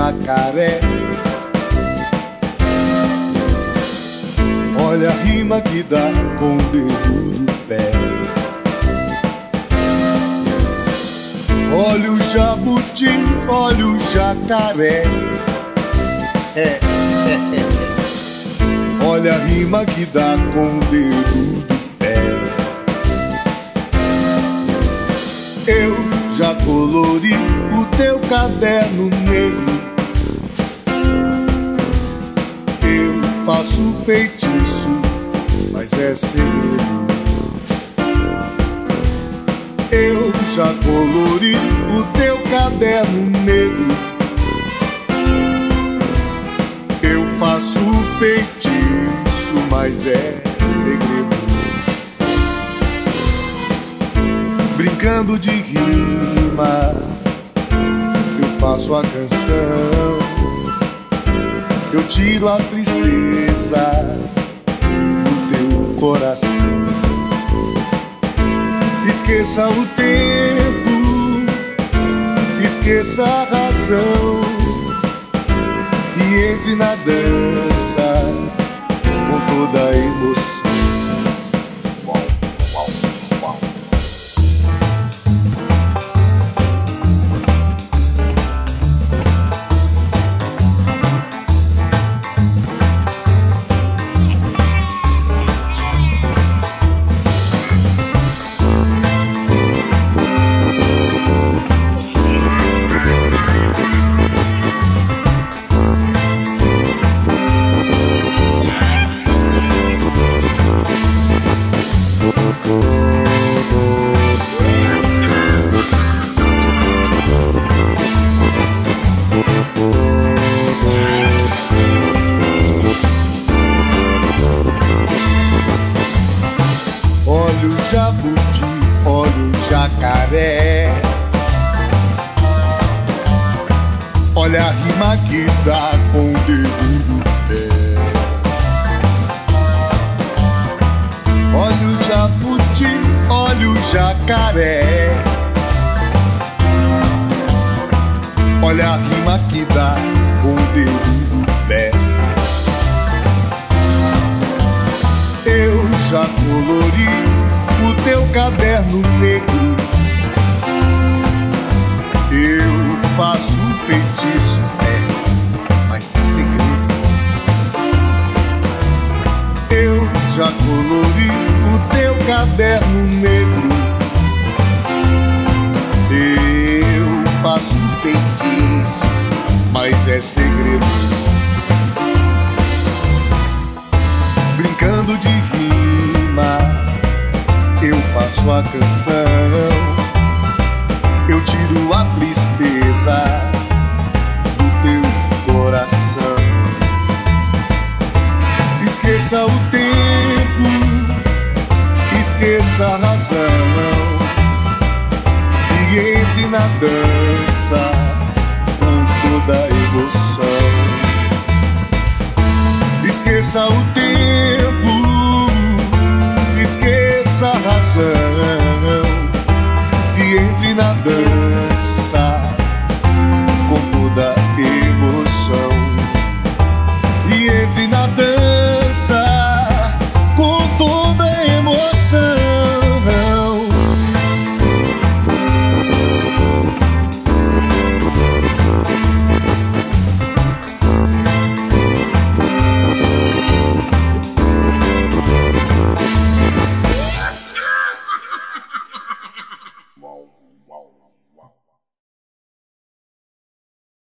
jacaré. Olha a rima que dá com o dedo do pé. Olha o jabuti, olha o jacaré. Olha a rima que dá com o dedo do pé. Eu já colori o teu caderno negro. Eu faço feitiço, mas é segredo. Eu já colori o teu caderno negro. Eu faço feitiço, mas é segredo. Brincando de rima, eu faço a canção. Eu tiro a tristeza do teu coração. Esqueça o tempo, esqueça a razão e entre na dança com toda a emoção. Olha o jabuti, olha o jacaré. Olha a rima que dá com o dedo do pé. Olha o jabuti, olha o jacaré. Olha a rima que dá com o dedo do pé. Eu já colori o teu caderno negro. Eu faço um feitiço, mas é segredo. Eu já colori o teu caderno negro. Eu faço um feitiço, mas é segredo. Brincando de rima, eu faço a canção. Eu tiro a tristeza do teu coração. Esqueça o tempo, esqueça a razão e entre na dança com toda a emoção. Esqueça o tempo, esqueça a razão e entre na dança